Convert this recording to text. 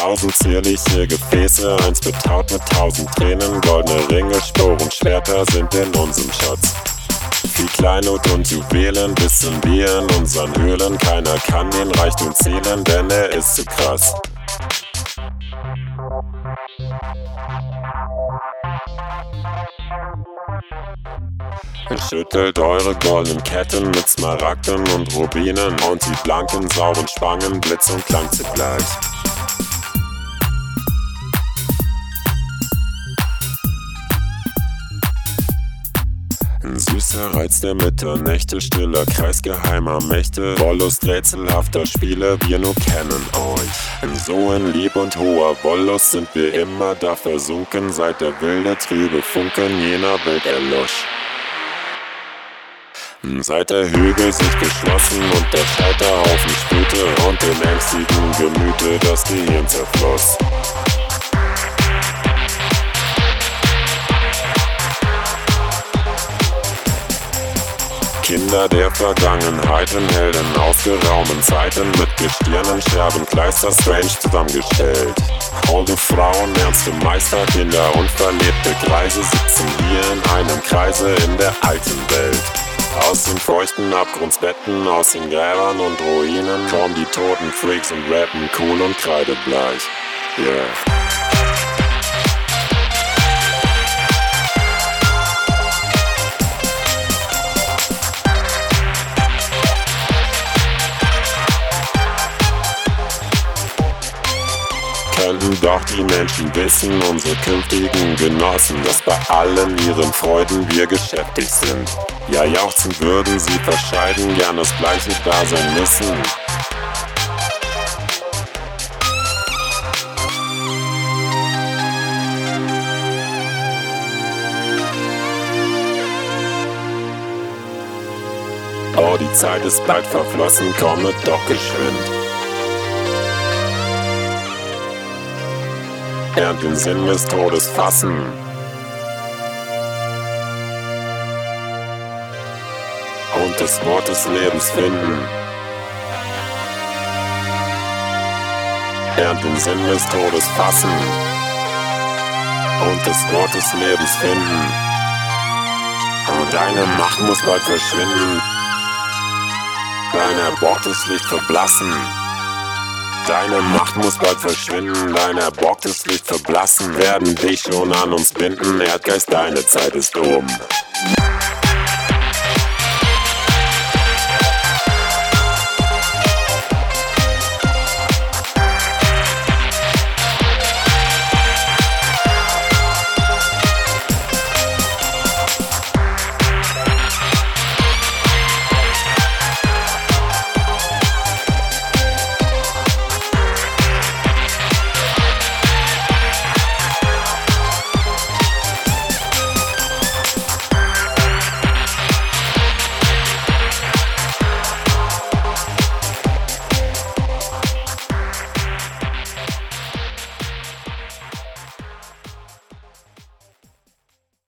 1000 zierliche Gefäße, eins betaut mit 1000 Tränen. Goldene Ringe, Sporen, Schwerter sind in unserem Schatz. Viel Kleinod und Juwelen wissen wir in unseren Höhlen. Keiner kann den Reichtum zählen, denn er ist zu krass. Schüttelt eure goldenen Ketten mit Smaragden und Rubinen und die blanken, sauren Spangen, Blitz und Klang zugleich. Ein süßer Reiz der Mitternächte, stiller Kreis geheimer Mächte, Wollust rätselhafter Spiele, wir nur kennen euch. So in Lieb und hoher Wollust sind wir immer da versunken, seit der wilde, trübe Funken jener Welt erlosch. Seit der Hügel sich geschlossen und der Scheiterhaufen sprühte und dem ängstigen Gemüte das Gehirn zerfloss. Kinder der Vergangenheiten, Helden aus geraumen Zeiten, mit Gestirnen, Scherben, Kleister, strange zusammengestellt. Holde Frauen, ernste Meister, Kinder und verlebte Greise sitzen hier in einem Kreise in der alten Welt. Aus den feuchten Abgrundsbetten, aus den Gräbern und Ruinen kommen die toten Freaks und rappen cool und kreidebleich. Yeah. Könnten doch die Menschen wissen, unsere künftigen Genossen, dass bei allen ihren Freuden wir geschäftig sind. Ja, jauchzen würden sie verscheiden, gern das gleiche da sein müssen. Oh, die Zeit ist bald verflossen, komme doch geschwind. Lernt den Sinn des Todes fassen. Und das Wort des Lebens finden. Lernt den Sinn des Todes fassen. Und das Wort des Lebens finden. Und deine Macht muss bald verschwinden. Dein erborgtes Licht verblassen. Deine Macht muss bald verschwinden, dein erborgtes Licht verblassen. Werden dich schon an uns binden, Erdgeist, deine Zeit ist um.